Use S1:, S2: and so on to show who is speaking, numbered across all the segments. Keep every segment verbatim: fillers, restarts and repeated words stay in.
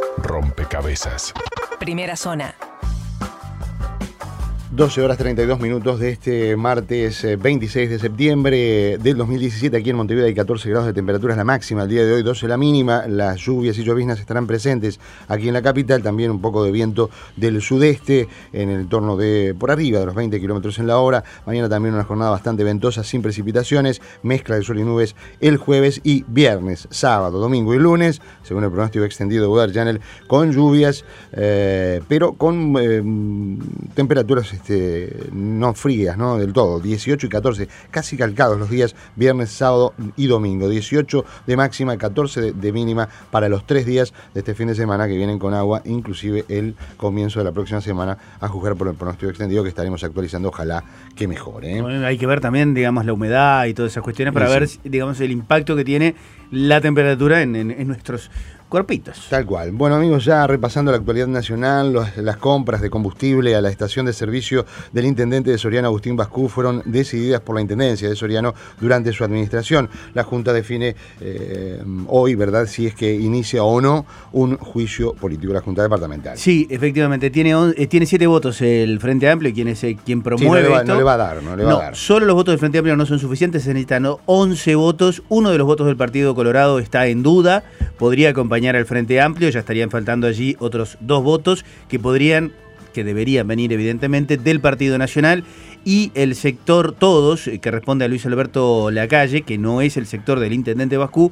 S1: Rompecabezas.
S2: Primera zona.
S3: doce horas treinta y dos minutos de este martes veintiséis de septiembre del dos mil diecisiete. Aquí en Montevideo hay catorce grados de temperatura, es la máxima. El día de hoy doce la mínima. Las lluvias y lloviznas estarán presentes aquí en la capital. También un poco de viento del sudeste en el torno de por arriba de los veinte kilómetros en la hora. Mañana también una jornada bastante ventosa sin precipitaciones. Mezcla de sol y nubes el jueves y viernes, sábado, domingo y lunes, según el pronóstico extendido de Weather Channel, con lluvias, eh, pero con eh, temperaturas Este, no frías, no del todo, dieciocho y catorce, casi calcados los días viernes, sábado y domingo, dieciocho de máxima, catorce de, de mínima para los tres días de este fin de semana que vienen con agua, inclusive el comienzo de la próxima semana, a juzgar por el pronóstico extendido que estaremos actualizando, ojalá que mejore. ¿eh?
S4: Bueno, hay que ver también, digamos, la humedad y todas esas cuestiones para sí, ver, sí. digamos, el impacto que tiene la temperatura en, en, en nuestros cuerpitos.
S3: Tal cual. Bueno, amigos, ya repasando la actualidad nacional, los, las compras de combustible a la estación de servicio del intendente de Soriano, Agustín Bascú, fueron decididas por la intendencia de Soriano durante su administración. La Junta define eh, hoy, ¿verdad?, si es que inicia o no un juicio político de la Junta Departamental.
S4: Sí, efectivamente. Tiene, on, eh, tiene siete votos el Frente Amplio, quien es eh, quien promueve
S3: sí, no, le va,
S4: esto.
S3: no le va a dar, no le va
S4: no,
S3: a dar.
S4: Solo los votos del Frente Amplio no son suficientes, se necesitan once votos. Uno de los votos del Partido Colorado está en duda, podría acompañar al Frente Amplio, ya estarían faltando allí otros dos votos que podrían, que deberían venir evidentemente del Partido Nacional, y el sector Todos, que responde a Luis Alberto Lacalle, que no es el sector del intendente Bascú,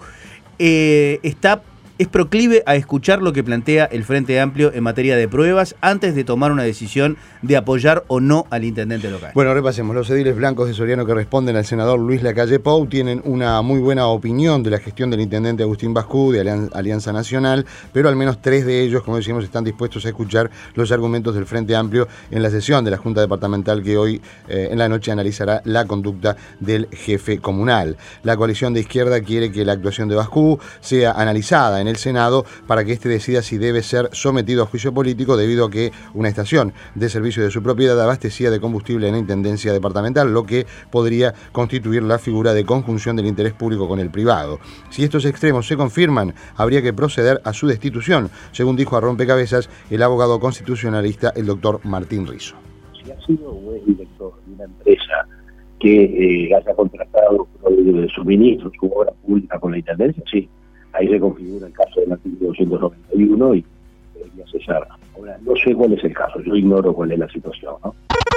S4: eh, está es proclive a escuchar lo que plantea el Frente Amplio en materia de pruebas antes de tomar una decisión de apoyar o no al intendente local.
S3: Bueno, repasemos. Los ediles blancos de Soriano que responden al senador Luis Lacalle Pou tienen una muy buena opinión de la gestión del intendente Agustín Bascú de Alianza Nacional, pero al menos tres de ellos, como decíamos, están dispuestos a escuchar los argumentos del Frente Amplio en la sesión de la Junta Departamental que hoy eh, en la noche analizará la conducta del jefe comunal. La coalición de izquierda quiere que la actuación de Bascú sea analizada en el Senado para que éste decida si debe ser sometido a juicio político debido a que una estación de servicio de su propiedad abastecía de combustible en la Intendencia Departamental, lo que podría constituir la figura de conjunción del interés público con el privado. Si estos extremos se confirman, habría que proceder a su destitución, según dijo a Rompecabezas el abogado constitucionalista, el doctor Martín Rizzo.
S5: Si ha sido o es director de una empresa que eh, haya contratado de suministros como obra pública con la Intendencia, sí. Ahí se configura el caso del artículo doscientos noventa y uno y debería cesar. Ahora, no sé cuál es el caso, yo ignoro cuál es la situación, ¿no?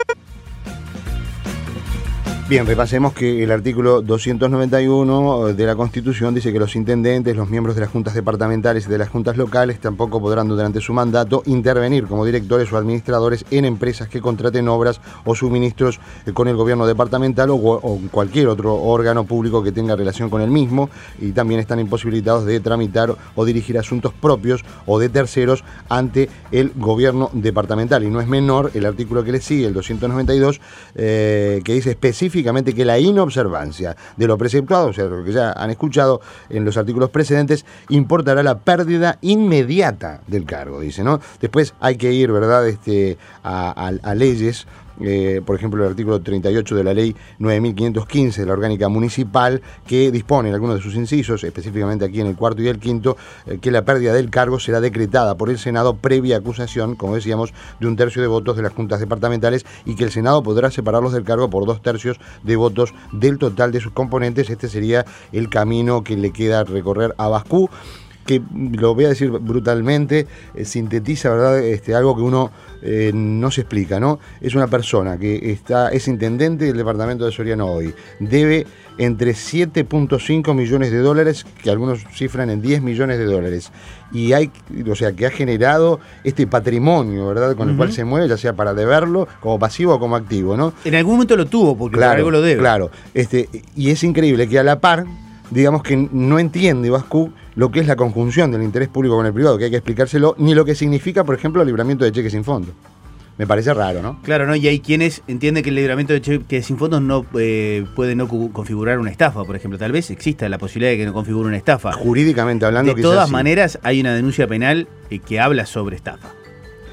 S3: Bien, repasemos que el artículo doscientos noventa y uno de la Constitución dice que los intendentes, los miembros de las juntas departamentales y de las juntas locales tampoco podrán durante su mandato intervenir como directores o administradores en empresas que contraten obras o suministros con el gobierno departamental o, o cualquier otro órgano público que tenga relación con el mismo, y también están imposibilitados de tramitar o dirigir asuntos propios o de terceros ante el gobierno departamental. Y no es menor el artículo que le sigue, el doscientos noventa y dos, eh, que dice específicamente que la inobservancia de lo preceptuado, o sea, lo que ya han escuchado en los artículos precedentes, importará la pérdida inmediata del cargo, dice, ¿no? Después hay que ir, ¿verdad?, este, a, a, a leyes. Eh, por ejemplo, el artículo treinta y ocho de la ley nueve mil quinientos quince de la orgánica municipal, que dispone en algunos de sus incisos, específicamente aquí en el cuarto y el quinto, eh, que la pérdida del cargo será decretada por el Senado previa acusación, como decíamos, de un tercio de votos de las juntas departamentales, y que el Senado podrá separarlos del cargo por dos tercios de votos del total de sus componentes. Este sería el camino que le queda recorrer a Bascú, que, lo voy a decir brutalmente, eh, sintetiza, ¿verdad?, este, algo que uno eh, no se explica, ¿no? Es una persona que está es intendente del departamento de Soriano hoy, debe entre siete punto cinco millones de dólares, que algunos cifran en diez millones de dólares, y hay, o sea, que ha generado este patrimonio, ¿verdad?, con uh-huh. el cual se mueve, ya sea para deberlo como pasivo o como activo, ¿no?
S4: En algún momento lo tuvo, porque
S3: claro,
S4: por algo lo debe.
S3: Claro, este, y es increíble que a la par, digamos que no entiende Bascú lo que es la conjunción del interés público con el privado, que hay que explicárselo, ni lo que significa, por ejemplo, el libramiento de cheques sin fondo. Me parece raro, ¿no?
S4: Claro, ¿no? Y hay quienes entienden que el libramiento de cheques sin fondos no eh, puede no configurar una estafa, por ejemplo. Tal vez exista la posibilidad de que no configure una estafa.
S3: Jurídicamente hablando,
S4: de
S3: quizás
S4: todas
S3: sí.
S4: maneras, hay una denuncia penal eh, que habla sobre estafa.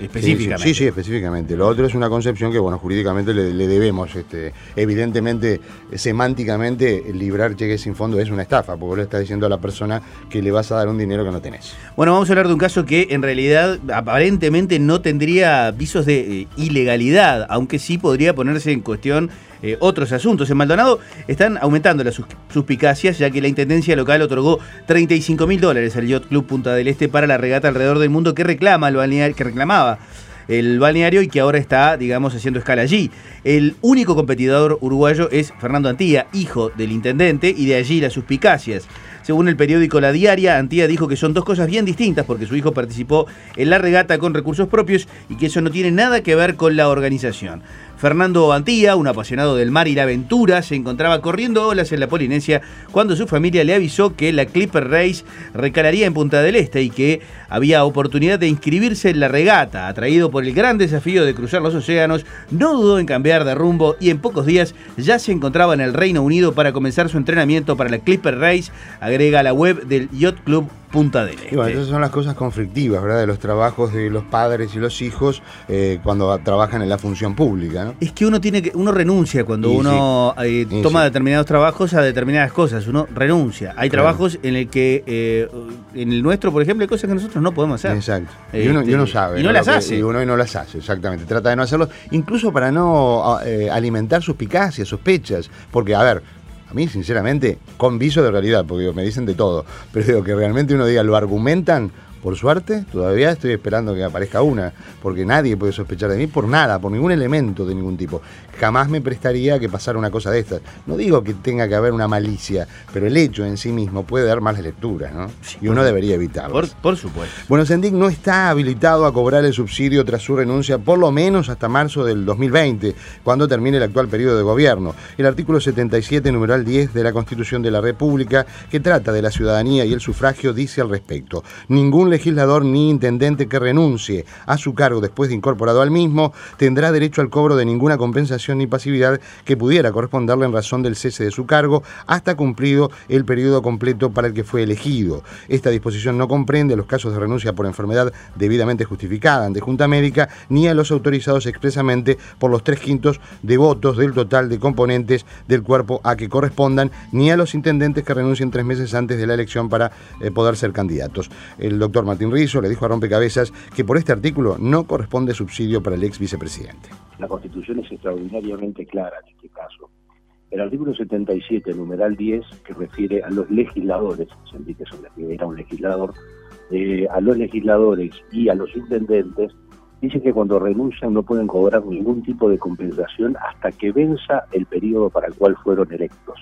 S4: específicamente.
S3: Sí, sí, sí, específicamente. Lo otro es una concepción que, bueno, jurídicamente le, le debemos, este, evidentemente, semánticamente, librar cheques sin fondo es una estafa, porque le estás diciendo a la persona que le vas a dar un dinero que no tenés.
S4: Bueno, vamos a hablar de un caso que en realidad aparentemente no tendría visos de eh, ilegalidad, aunque sí podría ponerse en cuestión Eh, otros asuntos. En Maldonado están aumentando las sus suspicacias, ya que la Intendencia local otorgó treinta y cinco mil dólares al Yacht Club Punta del Este para la regata alrededor del mundo que reclama el balneario, que reclamaba el balneario y que ahora está, digamos, haciendo escala allí. El único competidor uruguayo es Fernando Antía, hijo del intendente, y de allí las suspicacias. Según el periódico La Diaria, Antía dijo que son dos cosas bien distintas porque su hijo participó en la regata con recursos propios y que eso no tiene nada que ver con la organización. Fernando Antía, un apasionado del mar y la aventura, se encontraba corriendo olas en la Polinesia cuando su familia le avisó que la Clipper Race recalaría en Punta del Este y que había oportunidad de inscribirse en la regata. Atraído por el gran desafío de cruzar los océanos, no dudó en cambiar de rumbo y en pocos días ya se encontraba en el Reino Unido para comenzar su entrenamiento para la Clipper Race, agrega la web del Yacht Club Punta del Este.
S3: Y bueno, esas son las cosas conflictivas, ¿verdad? De los trabajos de los padres y los hijos eh, cuando trabajan en la función pública, ¿no?
S4: Es que uno tiene que uno renuncia cuando
S3: y
S4: uno
S3: sí.
S4: eh, toma
S3: sí.
S4: determinados trabajos a determinadas cosas. Uno renuncia. Hay claro. trabajos en el que, eh, en el nuestro, por ejemplo, hay cosas que nosotros no podemos hacer.
S3: Exacto. Y uno,
S4: este,
S3: y uno sabe.
S4: Y no, no las hace.
S3: Y uno no las hace, exactamente. Trata de no hacerlo, incluso para no eh, alimentar suspicacias, sospechas. Porque, a ver, a mí, sinceramente, con viso de realidad, porque digo, me dicen de todo, pero digo que realmente uno diga, lo argumentan, por suerte, todavía estoy esperando que aparezca una, porque nadie puede sospechar de mí por nada, por ningún elemento de ningún tipo. Jamás me prestaría a que pasara una cosa de estas. No digo que tenga que haber una malicia, pero el hecho en sí mismo puede dar malas lecturas, ¿no? Sí, y uno debería evitarlo.
S4: Por, por supuesto.
S3: Bueno, Sendik no está habilitado a cobrar el subsidio tras su renuncia, por lo menos hasta marzo del dos mil veinte, cuando termine el actual periodo de gobierno. El artículo setenta y siete, numeral diez de la Constitución de la República, que trata de la ciudadanía y el sufragio, dice al respecto: ningún legislador ni intendente que renuncie a su cargo después de incorporado al mismo tendrá derecho al cobro de ninguna compensación ni pasividad que pudiera corresponderle en razón del cese de su cargo hasta cumplido el periodo completo para el que fue elegido. Esta disposición no comprende a los casos de renuncia por enfermedad debidamente justificada ante Junta Médica ni a los autorizados expresamente por los tres quintos de votos del total de componentes del cuerpo a que correspondan, ni a los intendentes que renuncien tres meses antes de la elección para eh, poder ser candidatos. El doctor Martín Rizzo le dijo a Rompecabezas que por este artículo no corresponde subsidio para el ex vicepresidente.
S5: La Constitución es extraordinariamente clara en este caso. El artículo setenta y siete, numeral diez, que refiere a los legisladores, sentí que era un legislador, eh, a los legisladores y a los intendentes, dice que cuando renuncian no pueden cobrar ningún tipo de compensación hasta que venza el periodo para el cual fueron electos.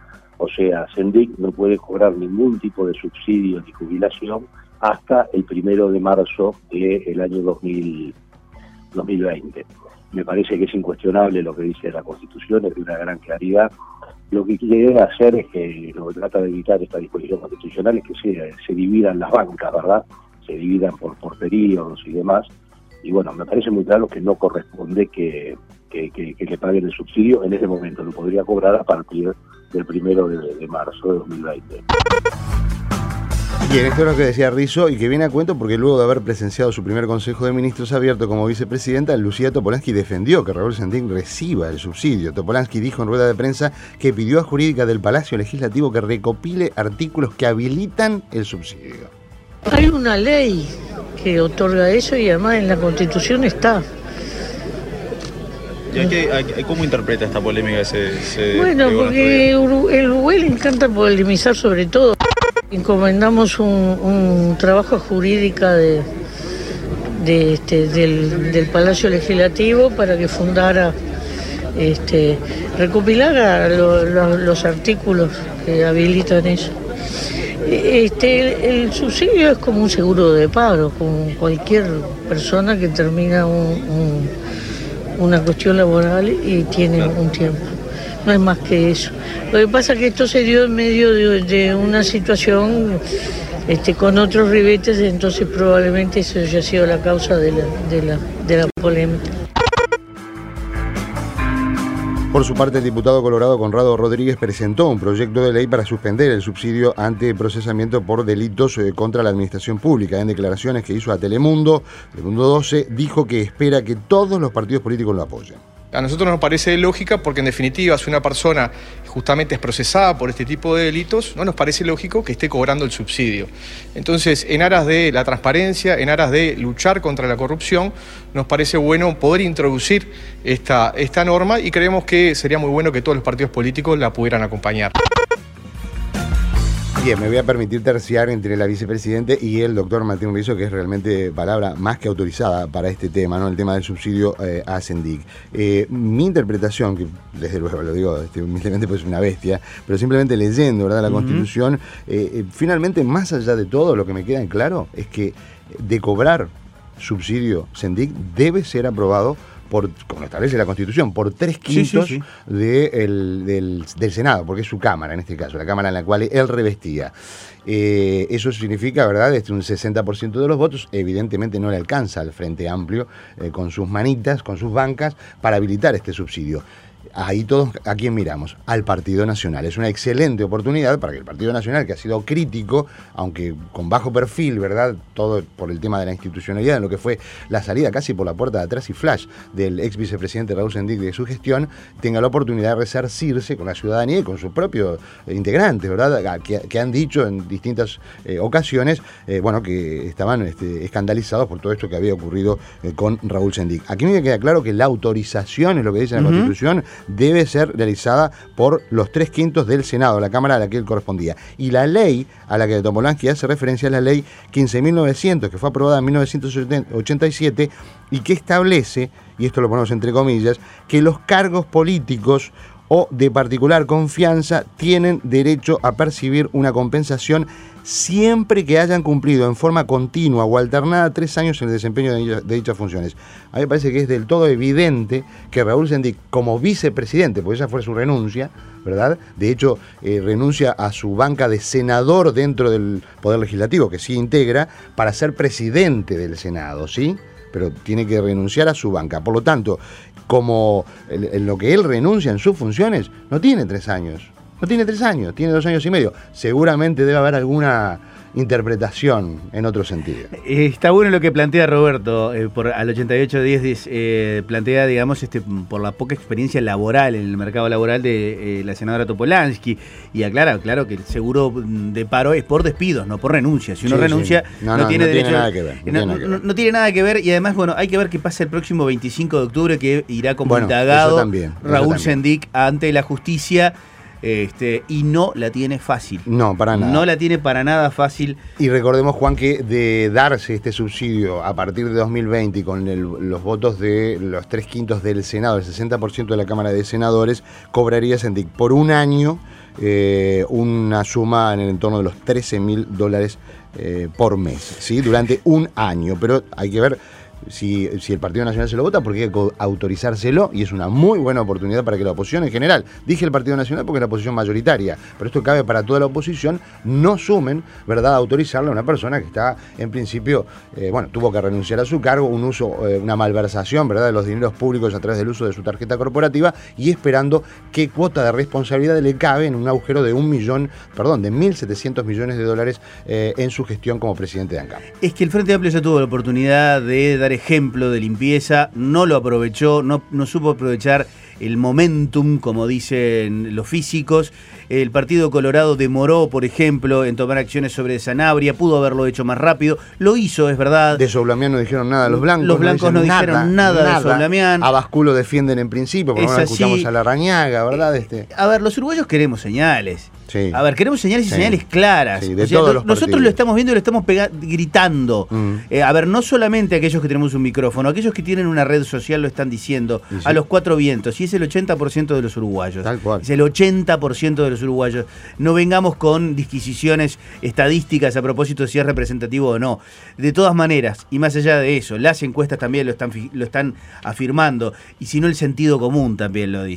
S5: O sea, Sendik no puede cobrar ningún tipo de subsidio ni jubilación hasta el primero de marzo del año dos mil veinte. Me parece que es incuestionable lo que dice la Constitución, es de una gran claridad. Lo que quiere hacer es que, lo que trata de evitar esta disposición constitucional es que se, se dividan las bancas, ¿verdad? Se dividan por, por periodos y demás. Y bueno, me parece muy claro que no corresponde que, que, que, que le paguen el subsidio en ese momento. Lo podría cobrar a partir del primero de, de marzo de dos mil veinte.
S3: Bien, esto es lo que decía Rizzo y que viene a cuento porque luego de haber presenciado su primer Consejo de Ministros abierto como vicepresidenta, Lucía Topolansky defendió que Raúl Sendik reciba el subsidio. Topolansky dijo en rueda de prensa que pidió a Jurídica del Palacio Legislativo que recopile artículos que habilitan el subsidio.
S1: Hay una ley que otorga eso y además en la Constitución está.
S2: ¿Y hay que, hay, cómo interpreta esta polémica ese, ese
S1: Bueno, porque el Uruguay le encanta polemizar sobre todo. Encomendamos un, un trabajo jurídica de, de este, del, del Palacio Legislativo para que fundara, este, recopilara lo, lo, los artículos que habilitan eso. Este, el, el subsidio es como un seguro de paro, como cualquier persona que termina un, un, una cuestión laboral y tiene un tiempo. No es más que eso. Lo que pasa es que esto se dio en medio de, de una situación este, con otros ribetes, entonces probablemente eso haya sido la causa de la, de la, de la polémica.
S3: Por su parte, el diputado colorado Conrado Rodríguez presentó un proyecto de ley para suspender el subsidio ante procesamiento por delitos eh, contra la administración pública. En declaraciones que hizo a Telemundo, Telemundo doce, dijo que espera que todos los partidos políticos lo apoyen.
S6: A nosotros nos parece lógica porque, en definitiva, si una persona justamente es procesada por este tipo de delitos, no nos parece lógico que esté cobrando el subsidio. Entonces, en aras de la transparencia, en aras de luchar contra la corrupción, nos parece bueno poder introducir esta, esta norma y creemos que sería muy bueno que todos los partidos políticos la pudieran acompañar.
S3: Bien, me voy a permitir terciar entre la vicepresidente y el doctor Martín Rizzo, que es realmente palabra más que autorizada para este tema, ¿no? El tema del subsidio eh, a Sendik. Eh, mi interpretación, que desde luego lo digo este, humildemente pues es una bestia, pero simplemente leyendo, ¿verdad?, la uh-huh. Constitución, eh, eh, finalmente, más allá de todo, lo que me queda en claro es que de cobrar subsidio Sendik debe ser aprobado por, como establece la Constitución, por tres quintos sí, sí, sí. De el, del, del Senado, porque es su Cámara en este caso, la Cámara en la cual él revestía. Eh, eso significa, ¿verdad?, este, un sesenta por ciento de los votos. Evidentemente no le alcanza al Frente Amplio eh, con sus manitas, con sus bancas, para habilitar este subsidio. Ahí todos, ¿a quién miramos? Al Partido Nacional. Es una excelente oportunidad para que el Partido Nacional, que ha sido crítico, aunque con bajo perfil, ¿verdad?, todo por el tema de la institucionalidad, en lo que fue la salida casi por la puerta de atrás y flash del ex vicepresidente Raúl Sendik de su gestión, tenga la oportunidad de resarcirse con la ciudadanía y con sus propios integrantes, ¿verdad?, que, que han dicho en distintas eh, ocasiones, eh, bueno, que estaban este, escandalizados por todo esto que había ocurrido eh, con Raúl Sendik. Aquí me queda claro que la autorización, es lo que dice la uh-huh. Constitución, debe ser realizada por los tres quintos del Senado, la Cámara a la que él correspondía. Y la ley a la que Topolanqui hace referencia es la ley quince mil novecientos, que fue aprobada en mil novecientos ochenta y siete y que establece, y esto lo ponemos entre comillas, que los cargos políticos o de particular confianza tienen derecho a percibir una compensación siempre que hayan cumplido en forma continua o alternada tres años en el desempeño de, de dichas funciones. A mí me parece que es del todo evidente que Raúl Sendik, como vicepresidente, porque esa fue su renuncia, ¿verdad? De hecho, eh, renuncia a su banca de senador dentro del Poder Legislativo, que sí integra, para ser presidente del Senado, ¿sí? Pero tiene que renunciar a su banca. Por lo tanto, como en lo que él renuncia en sus funciones, no tiene tres años. No tiene tres años, tiene dos años y medio. Seguramente debe haber alguna interpretación en otro sentido.
S4: Está bueno lo que plantea Roberto, eh, por, al ochenta y ocho diez eh, plantea, digamos, este, por la poca experiencia laboral en el mercado laboral de eh, la senadora Topolanqui, y aclara, claro, que el seguro de paro es por despidos, no por renuncia. Si uno sí, renuncia, sí. No, no, no tiene no derecho. Tiene nada que ver, no, no, tiene no, no tiene nada que ver, y además, bueno, hay que ver qué pasa el próximo veinticinco de octubre, que irá como bueno, indagado también, Raúl Sendik ante la justicia. Este, y no la tiene fácil.
S3: No, para nada.
S4: No la tiene para nada fácil.
S3: Y recordemos, Juan, que de darse este subsidio a partir de dos mil veinte y con el, los votos de los tres quintos del Senado, el sesenta por ciento de la Cámara de Senadores, cobraría Sendik por un año eh, una suma en el entorno de los trece mil dólares eh, por mes, ¿sí? Durante un año. Pero hay que ver Si, si el Partido Nacional se lo vota, porque hay que autorizárselo, y es una muy buena oportunidad para que la oposición en general, dije el Partido Nacional porque es la oposición mayoritaria, pero esto cabe para toda la oposición, no sumen, ¿verdad?, a autorizarle a una persona que está, en principio, eh, bueno, tuvo que renunciar a su cargo, un uso, eh, una malversación, ¿verdad?, de los dineros públicos a través del uso de su tarjeta corporativa, y esperando qué cuota de responsabilidad le cabe en un agujero de un millón, perdón, de mil setecientos millones de dólares eh, en su gestión como presidente de ANCAP.
S4: Es que el Frente Amplio ya tuvo la oportunidad de dar ejemplo de limpieza, no lo aprovechó, no, no supo aprovechar el momentum, como dicen los físicos. El Partido Colorado demoró, por ejemplo, en tomar acciones sobre Sanabria, pudo haberlo hecho más rápido, lo hizo, es verdad.
S3: De Soblamián no dijeron nada los blancos.
S4: Los blancos no, no dijeron nada, nada de Soblamián.
S3: A Basculo defienden en principio, porque no escuchamos a Larrañaga, ¿verdad? Este...
S4: A ver, los uruguayos queremos señales.
S3: Sí.
S4: A ver, queremos señales y sí. señales claras.
S3: Sí, de o sea, todos los
S4: nosotros
S3: partidos.
S4: Lo estamos viendo y lo estamos pega- gritando. Mm. Eh, a ver, no solamente aquellos que tenemos un micrófono, aquellos que tienen una red social lo están diciendo sí. a los cuatro vientos. Y es el ochenta por ciento de los uruguayos.
S3: Tal cual.
S4: Es el ochenta por ciento de los uruguayos. No vengamos con disquisiciones estadísticas a propósito de si es representativo o no. De todas maneras, y más allá de eso, las encuestas también lo están, lo están afirmando. Y si no, el sentido común también lo dice.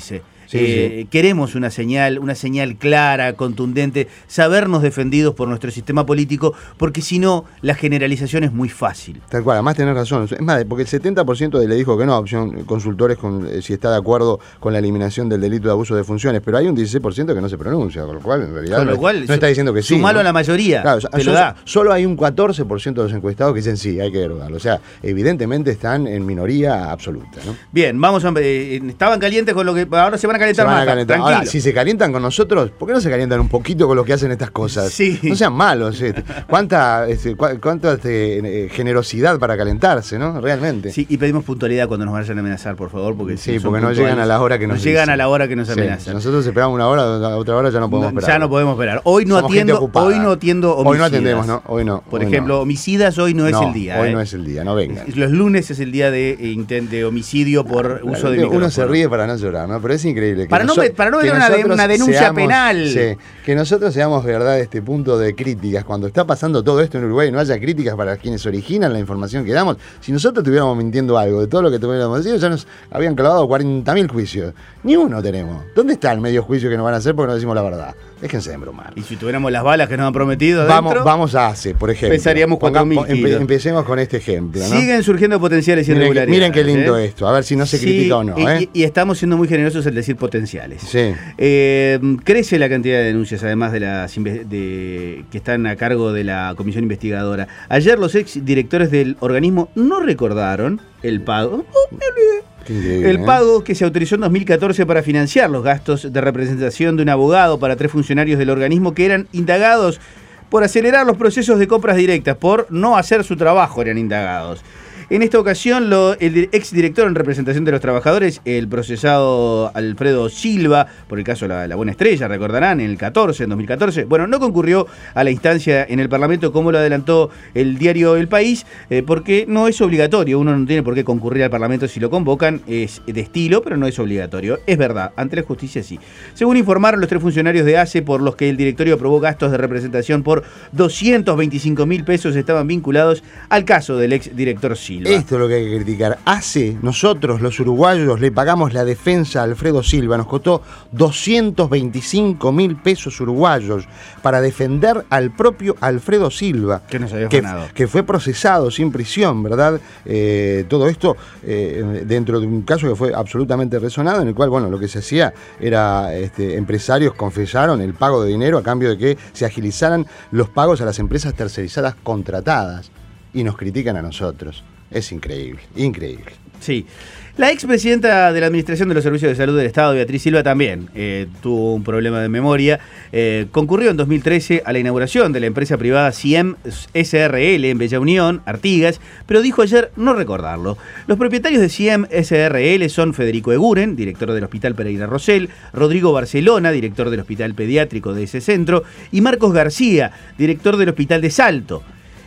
S3: Sí,
S4: eh,
S3: sí.
S4: Queremos una señal, una señal clara, contundente, sabernos defendidos por nuestro sistema político, porque si no, la generalización es muy fácil.
S3: Tal cual, además tenés razón. Es más, porque el setenta por ciento le dijo que no a Opción Consultores con, eh, si está de acuerdo con la eliminación del delito de abuso de funciones, pero hay un dieciséis por ciento que no se pronuncia, con lo cual en realidad
S4: Con lo
S3: no,
S4: cual,
S3: no está diciendo que sí.
S4: Sumalo
S3: ¿no?
S4: a la mayoría,
S3: Claro,
S4: te
S3: so-
S4: lo da.
S3: Solo hay un catorce por ciento de los encuestados que dicen sí, hay que derogarlo. O sea, evidentemente están en minoría absoluta, ¿no?
S4: Bien, vamos a... eh, estaban calientes con lo que... Ahora se van a
S3: Se
S4: calentar
S3: van
S4: más.
S3: a calentar.
S4: Tranquilo.
S3: Ahora, si se calientan con nosotros, ¿por qué no se calientan un poquito con lo que hacen estas cosas?
S4: Sí.
S3: No sean malos. Este. ¿Cuánta, este, cu- cuánta este, eh, generosidad para calentarse, ¿no? Realmente.
S4: Sí, y pedimos puntualidad cuando nos vayan a amenazar, por favor, porque
S3: Sí,
S4: si son
S3: porque no
S4: puntuales,
S3: llegan a la hora que nos
S4: no llegan
S3: dicen.
S4: a la hora que nos
S3: Sí,
S4: amenazan.
S3: si nosotros esperamos una hora, a otra hora ya no podemos
S4: No,
S3: esperar.
S4: ya no podemos esperar. Hoy no
S3: Somos gente
S4: atiendo,
S3: ocupada.
S4: hoy no atiendo homicidas.
S3: Hoy no atendemos, ¿no? Hoy no.
S4: Por
S3: hoy
S4: ejemplo,
S3: no.
S4: homicidas hoy no, es el día.
S3: Hoy
S4: ¿eh?
S3: no es el día, no vengan.
S4: Los lunes es el día de, eh, intent- de homicidio por uso de
S3: Uno
S4: micrófono.
S3: se ríe para no llorar, ¿no? Pero es increíble. Que
S4: Para no
S3: noso-
S4: ve- para no
S3: que
S4: ver una de-
S3: nosotros
S4: una denuncia
S3: seamos-
S4: penal.
S3: Sí, que nosotros seamos, verdad, este punto de críticas. Cuando está pasando todo esto en Uruguay, no haya críticas para quienes originan la información que damos. Si nosotros estuviéramos mintiendo algo de todo lo que tuviéramos decido, ya nos habían clavado cuarenta mil juicios. Ni uno tenemos. ¿Dónde está el medio juicio que nos van a hacer porque no decimos la verdad? Déjense de embromar.
S4: Y si tuviéramos las balas que nos han prometido
S3: Vamos,
S4: adentro,
S3: vamos a ACE, por ejemplo.
S4: Pesaríamos cuatro mil
S3: Pongamos- empe-
S4: kilos.
S3: Empecemos con este ejemplo, ¿no?
S4: siguen surgiendo potenciales
S3: Miren, que-
S4: irregularidades.
S3: miren qué lindo
S4: ¿eh?
S3: esto. A ver si no se
S4: Sí,
S3: critica o no,
S4: y,
S3: ¿eh?
S4: y- y estamos siendo muy generosos al decir potenciales.
S3: Sí.
S4: Eh, crece la cantidad de denuncias, además de las inve- de, que están a cargo de la comisión investigadora. Ayer los ex directores del organismo no recordaron el pago. Oh, me olvidé.
S3: Qué increíble,
S4: El
S3: ¿eh?
S4: pago que se autorizó en dos mil catorce para financiar los gastos de representación de un abogado para tres funcionarios del organismo que eran indagados por acelerar los procesos de compras directas, por no hacer su trabajo eran indagados. En esta ocasión, lo, el exdirector en representación de los trabajadores, el procesado Alfredo Silva, por el caso La, la Buena Estrella, recordarán, en el catorce, en dos mil catorce, bueno, no concurrió a la instancia en el Parlamento como lo adelantó el diario El País, eh, porque no es obligatorio, uno no tiene por qué concurrir al Parlamento si lo convocan, es de estilo, pero no es obligatorio. Es verdad, ante la justicia sí. Según informaron los tres funcionarios de ACE, por los que el directorio aprobó gastos de representación por doscientos veinticinco mil pesos, estaban vinculados al caso del exdirector Silva.
S3: Esto es lo que hay que criticar. Hace, nosotros los uruguayos le pagamos la defensa a Alfredo Silva, nos costó doscientos veinticinco mil pesos uruguayos para defender al propio Alfredo Silva,
S4: Que nos había
S3: que,
S4: ganado.
S3: que fue procesado sin prisión, ¿verdad? Eh, todo esto eh, dentro de un caso que fue absolutamente resonado, en el cual, bueno, lo que se hacía era, este, empresarios confesaron el pago de dinero a cambio de que se agilizaran los pagos a las empresas tercerizadas contratadas y nos critican a nosotros. Es increíble, increíble.
S4: Sí. La expresidenta de la Administración de los Servicios de Salud del Estado, Beatriz Silva, también eh, tuvo un problema de memoria. Eh, concurrió en dos mil trece a la inauguración de la empresa privada C I E M S R L en Bella Unión, Artigas, pero dijo ayer no recordarlo. Los propietarios de C I E M S R L son Federico Eguren, director del Hospital Pereira Rosell, Rodrigo Barcelona, director del Hospital Pediátrico de ese centro, y Marcos García, director del Hospital de Salto.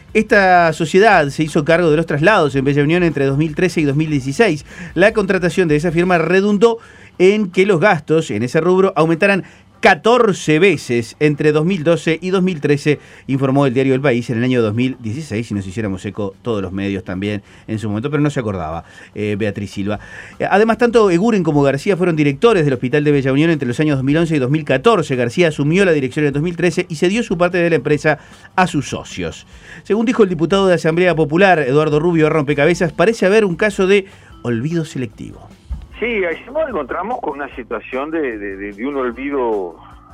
S4: Esta sociedad se hizo cargo de los traslados en Bella Unión entre dos mil trece y dos mil dieciséis. La contratación de esa firma redundó en que los gastos en ese rubro aumentaran catorce veces entre dos mil doce y dos mil trece, informó el diario El País en el año dos mil dieciséis, si nos hiciéramos eco todos los medios también en su momento, pero no se acordaba eh, Beatriz Silva. Eh, además, tanto Eguren como García fueron directores del Hospital de Bella Unión entre los años dos mil once y dos mil catorce. García asumió la dirección en dos mil trece y cedió su parte de la empresa a sus socios. Según dijo el diputado de Asamblea Popular, Eduardo Rubio Rompecabezas, parece haber un caso de olvido selectivo.
S7: Sí, ayer nos encontramos con una situación de, de, de, de un olvido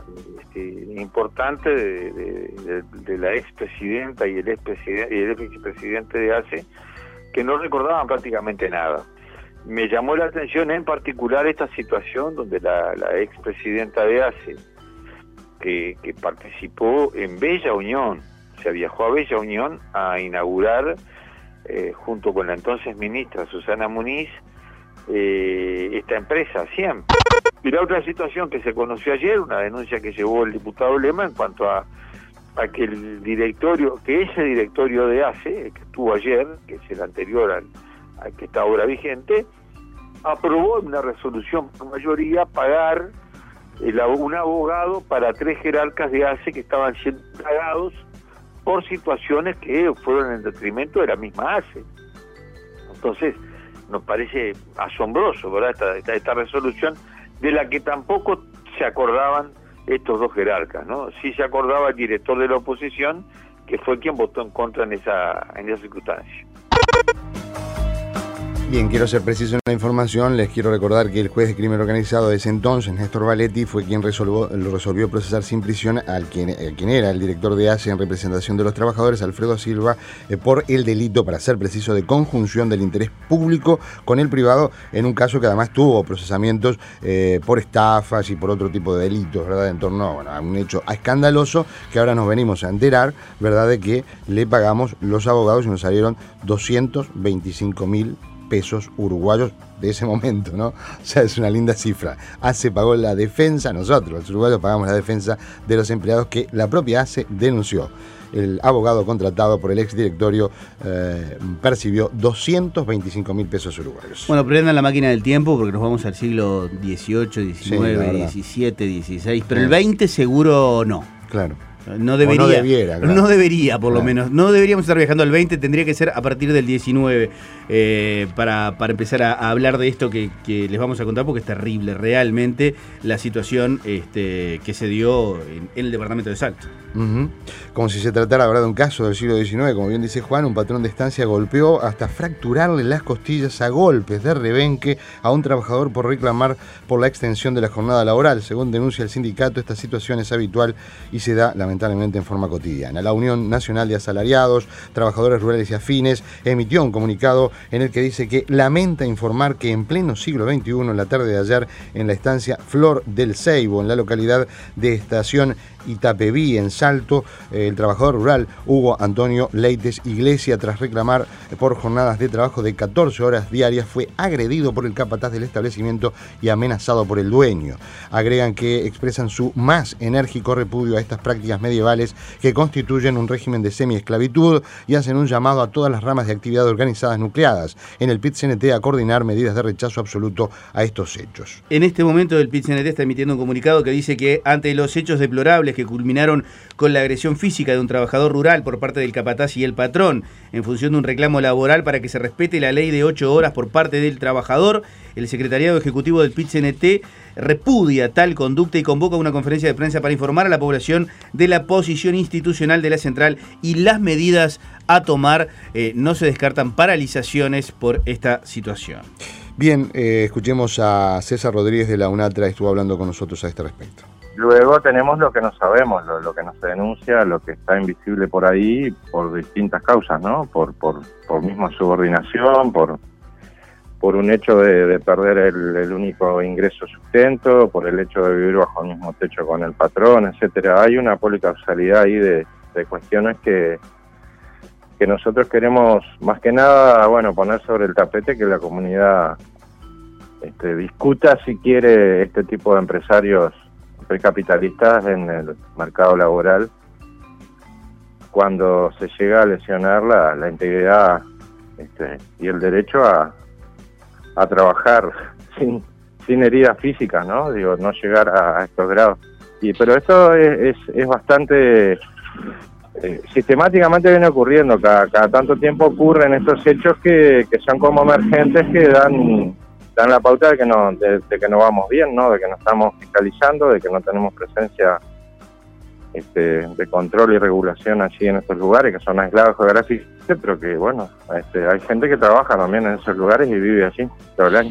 S7: este, importante de, de, de, de la expresidenta y el expresidente, y el expresidente de ACE, que no recordaban prácticamente nada. Me llamó la atención en particular esta situación donde la, la expresidenta de ACE, que, que participó en Bella Unión, o sea, viajó a Bella Unión a inaugurar, eh, junto con la entonces ministra Susana Muniz, Eh, esta empresa, C I E M. Y la otra situación que se conoció ayer, una denuncia que llevó el diputado Lema en cuanto a, a que el directorio, que ese directorio de ACE, que estuvo ayer, que es el anterior al, al que está ahora vigente, aprobó en una resolución por mayoría pagar el, un abogado para tres jerarcas de ACE que estaban siendo pagados por situaciones que fueron en detrimento de la misma ACE. Entonces, nos parece asombroso, ¿verdad? Esta, esta, esta resolución de la que tampoco se acordaban estos dos jerarcas, ¿no? Sí se acordaba el director de la oposición, que fue quien votó en contra en esa, en esa circunstancia.
S3: Bien, quiero ser preciso en la información. Les quiero recordar que el juez de crimen organizado de ese entonces, Néstor Valetti, fue quien resolvió, lo resolvió procesar sin prisión al quien, al quien era el director de A C E en representación de los trabajadores, Alfredo Silva, eh, por el delito, para ser preciso, de conjunción del interés público con el privado, en un caso que además tuvo procesamientos eh, por estafas y por otro tipo de delitos, ¿verdad? En torno bueno, a un hecho escandaloso que ahora nos venimos a enterar, ¿verdad?, de que le pagamos los abogados y nos salieron doscientos veinticinco mil pesos uruguayos de ese momento, ¿no? O sea, es una linda cifra. A C E pagó la defensa, nosotros, los uruguayos, pagamos la defensa de los empleados que la propia A C E denunció. El abogado contratado por el exdirectorio eh, percibió doscientos veinticinco mil pesos uruguayos.
S4: Bueno, prendan la máquina del tiempo porque nos vamos al siglo dieciocho, diecinueve,
S3: sí,
S4: diecisiete, dieciséis, pero el veinte seguro no.
S3: Claro.
S4: No debería,
S3: no debiera, claro.
S4: no debería por
S3: claro.
S4: lo menos, no deberíamos estar viajando al veinte, tendría que ser a partir del diecinueve eh, para, para empezar a, a hablar de esto que, que les vamos a contar, porque es terrible realmente la situación este, que se dio en, en el departamento de Salto.
S3: Uh-huh. Como si se tratara ahora de un caso del siglo diecinueve, como bien dice Juan, un patrón de estancia golpeó hasta fracturarle las costillas a golpes de rebenque a un trabajador por reclamar por la extensión de la jornada laboral. Según denuncia el sindicato, esta situación es habitual y se da lamentablemente en forma cotidiana. La Unión Nacional de Asalariados, Trabajadores Rurales y Afines emitió un comunicado en el que dice que lamenta informar que en pleno siglo veintiuno, en la tarde de ayer, en la estancia Flor del Ceibo, en la localidad de Estación Itapeví, en Salto, el trabajador rural Hugo Antonio Leites Iglesia, tras reclamar por jornadas de trabajo de catorce horas diarias, fue agredido por el capataz del establecimiento y amenazado por el dueño. Agregan que expresan su más enérgico repudio a estas prácticas medievales que constituyen un régimen de semiesclavitud y hacen un llamado a todas las ramas de actividad organizadas nucleadas en el P I T C N T a coordinar medidas de rechazo absoluto a estos hechos.
S4: En este momento el P I T C N T está emitiendo un comunicado que dice que ante los hechos deplorables que culminaron con la agresión física de un trabajador rural por parte del capataz y el patrón en función de un reclamo laboral para que se respete la ley de ocho horas por parte del trabajador, el secretariado ejecutivo del P I T C N T repudia tal conducta y convoca una conferencia de prensa para informar a la población de la posición institucional de la central y las medidas a tomar. Eh, no se descartan paralizaciones por esta situación.
S3: Bien, eh, escuchemos a César Rodríguez de la UNATRA, estuvo hablando con nosotros a este respecto.
S8: Luego tenemos lo que no sabemos, lo, lo que no se denuncia, lo que está invisible por ahí por distintas causas, ¿no? Por por, por misma subordinación, por por un hecho de, de perder el, el único ingreso sustento, por el hecho de vivir bajo el mismo techo con el patrón, etcétera. Hay una policausalidad ahí de, de cuestiones que que nosotros queremos más que nada, bueno, poner sobre el tapete, que la comunidad este, discuta si quiere este tipo de empresarios precapitalistas en el mercado laboral, cuando se llega a lesionar la, la integridad este, y el derecho a, a trabajar sin, sin heridas físicas, ¿no? Digo, no llegar a, a estos grados. Y, pero esto es, es, es bastante eh, sistemáticamente viene ocurriendo, cada, cada tanto tiempo ocurren estos hechos que, que son como emergentes, que dan dan la pauta de que no de, de que no vamos bien, ¿no? De que no estamos fiscalizando, de que no tenemos presencia este, de control y regulación allí en estos lugares, que son aislados geográficamente, pero que, bueno, este, hay gente que trabaja también en esos lugares y vive allí todo el año.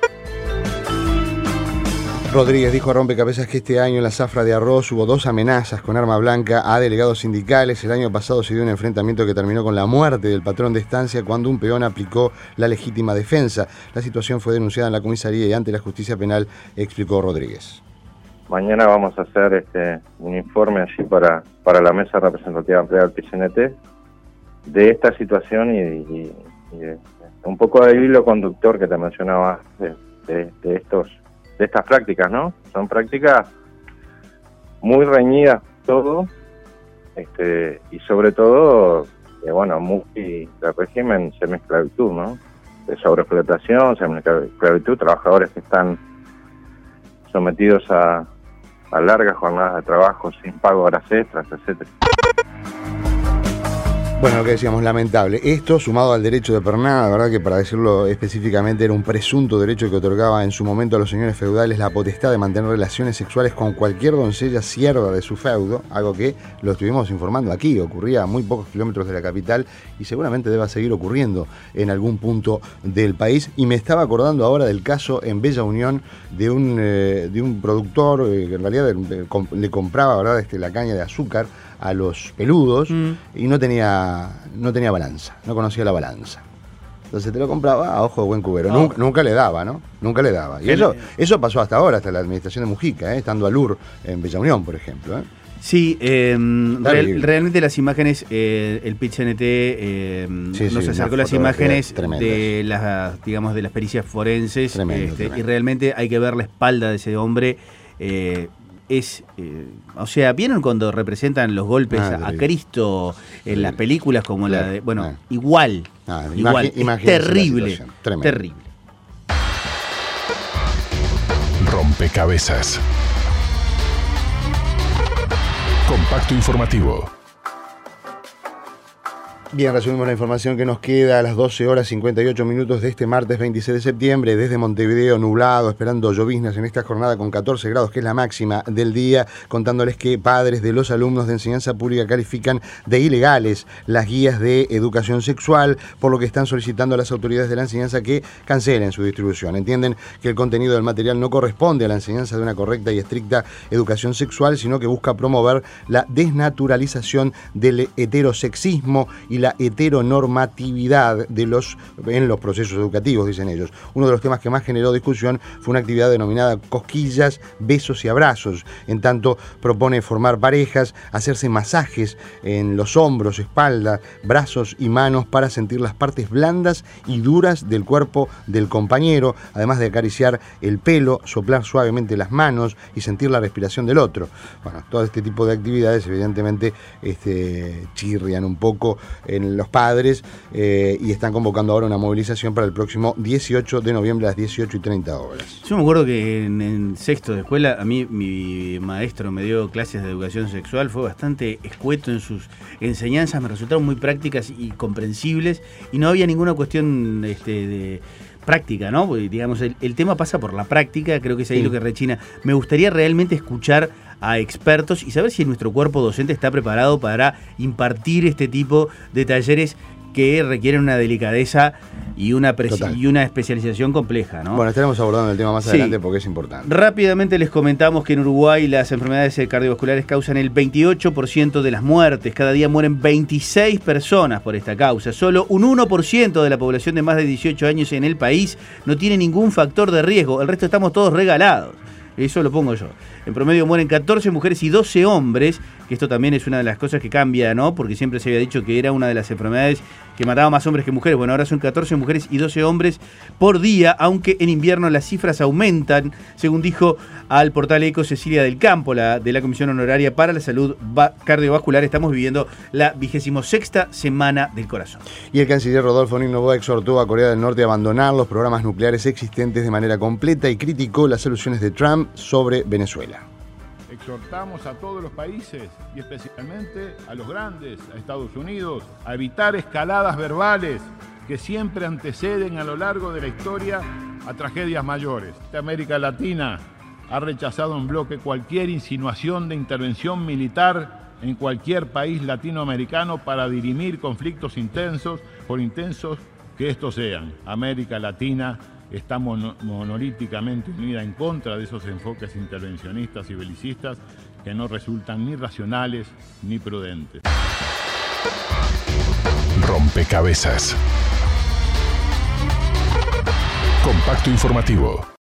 S3: Rodríguez dijo a Rompecabezas que este año en la zafra de arroz hubo dos amenazas con arma blanca a delegados sindicales. El año pasado se dio un enfrentamiento que terminó con la muerte del patrón de estancia cuando un peón aplicó la legítima defensa. La situación fue denunciada en la comisaría y ante la justicia penal, explicó Rodríguez.
S8: Mañana vamos a hacer este un informe así para, para la mesa representativa ampliada del P C N T de esta situación y, y, y de, un poco del hilo conductor que te mencionaba de, de, de estos de estas prácticas, ¿no? Son prácticas muy reñidas todo, este, y sobre todo, eh, bueno, muy de régimen semiesclavitud, ¿no? De sobreexplotación, semiesclavitud, trabajadores que están sometidos a, a largas jornadas de trabajo sin pago, horas extras, etcétera.
S3: Bueno, lo que decíamos, lamentable. Esto, sumado al derecho de pernada, la verdad que para decirlo específicamente, era un presunto derecho que otorgaba en su momento a los señores feudales la potestad de mantener relaciones sexuales con cualquier doncella sierva de su feudo, algo que lo estuvimos informando aquí, ocurría a muy pocos kilómetros de la capital y seguramente deba seguir ocurriendo en algún punto del país. Y me estaba acordando ahora del caso en Bella Unión de un, eh, de un productor eh, que en realidad le, le compraba, ¿verdad?, este, la caña de azúcar a los peludos mm. y no tenía, no tenía balanza, no conocía la balanza. Entonces te lo compraba a ojo de buen cubero. Oh. Nunca, nunca le daba, ¿no? Nunca le daba. Y eso, eso pasó hasta ahora, hasta la administración de Mujica, ¿eh? Estando al U R en Bella Unión, por ejemplo. ¿eh?
S4: Sí, eh, real, realmente las imágenes, eh, el P I C N T eh, sí, nos sí, acercó las imágenes de las, digamos, de las pericias forenses tremendo, este, tremendo. Y realmente hay que ver la espalda de ese hombre. Eh, Es, eh, o sea, ¿vieron cuando representan los golpes ah, a, a Cristo en sí. las películas como claro. la de... Bueno, ah. igual, ah, igual, imagi- es terrible, terrible.
S9: Rompecabezas. Compacto informativo.
S3: Bien, resumimos la información que nos queda a las doce horas cincuenta y ocho minutos de este martes veintiséis de septiembre, desde Montevideo, nublado, esperando lloviznas en esta jornada con catorce grados, que es la máxima del día, contándoles que padres de los alumnos de enseñanza pública califican de ilegales las guías de educación sexual, por lo que están solicitando a las autoridades de la enseñanza que cancelen su distribución. Entienden que el contenido del material no corresponde a la enseñanza de una correcta y estricta educación sexual, sino que busca promover la desnaturalización del heterosexismo y la heteronormatividad de los, en los procesos educativos, dicen ellos. Uno de los temas que más generó discusión fue una actividad denominada cosquillas, besos y abrazos. En tanto, propone formar parejas, hacerse masajes en los hombros, espalda, brazos y manos para sentir las partes blandas y duras del cuerpo del compañero, además de acariciar el pelo, soplar suavemente las manos y sentir la respiración del otro. Bueno, todo este tipo de actividades evidentemente este, chirrian un poco en los padres eh, y están convocando ahora una movilización para el próximo dieciocho de noviembre a las dieciocho y treinta horas.
S4: Yo me acuerdo que en, en sexto de escuela a mí mi maestro me dio clases de educación sexual, fue bastante escueto en sus enseñanzas, me resultaron muy prácticas y comprensibles y no había ninguna cuestión este, de práctica, ¿no? Porque, digamos, el, el tema pasa por la práctica, creo que es ahí sí. lo que rechina. Me gustaría realmente escuchar a expertos y saber si nuestro cuerpo docente está preparado para impartir este tipo de talleres que requieren una delicadeza y una, presi- y una especialización compleja, ¿no?
S3: Bueno, estaremos abordando el tema más sí. adelante porque es importante.
S4: Rápidamente les comentamos que en Uruguay las enfermedades cardiovasculares causan el veintiocho por ciento de las muertes. Cada día mueren veintiséis personas por esta causa. Solo un uno por ciento de la población de más de dieciocho años en el país no tiene ningún factor de riesgo. El resto estamos todos regalados. Eso lo pongo yo. En promedio mueren catorce mujeres y doce hombres, que esto también es una de las cosas que cambia, ¿no? Porque siempre se había dicho que era una de las enfermedades que mataba más hombres que mujeres. Bueno, ahora son catorce mujeres y doce hombres por día, aunque en invierno las cifras aumentan, según dijo al portal Eco Cecilia del Campo, la de la Comisión Honoraria para la Salud Cardiovascular. Estamos viviendo la vigésimo sexta Semana del Corazón.
S3: Y el canciller Rodolfo Nino exhortó a Corea del Norte a abandonar los programas nucleares existentes de manera completa y criticó las soluciones de Trump sobre Venezuela.
S10: Exhortamos a todos los países y especialmente a los grandes, a Estados Unidos, a evitar escaladas verbales que siempre anteceden a lo largo de la historia a tragedias mayores. América Latina ha rechazado en bloque cualquier insinuación de intervención militar en cualquier país latinoamericano para dirimir conflictos intensos, por intensos que estos sean. América Latina está mono, monolíticamente unida en contra de esos enfoques intervencionistas y belicistas que no resultan ni racionales ni prudentes.
S9: Rompecabezas. Compacto informativo.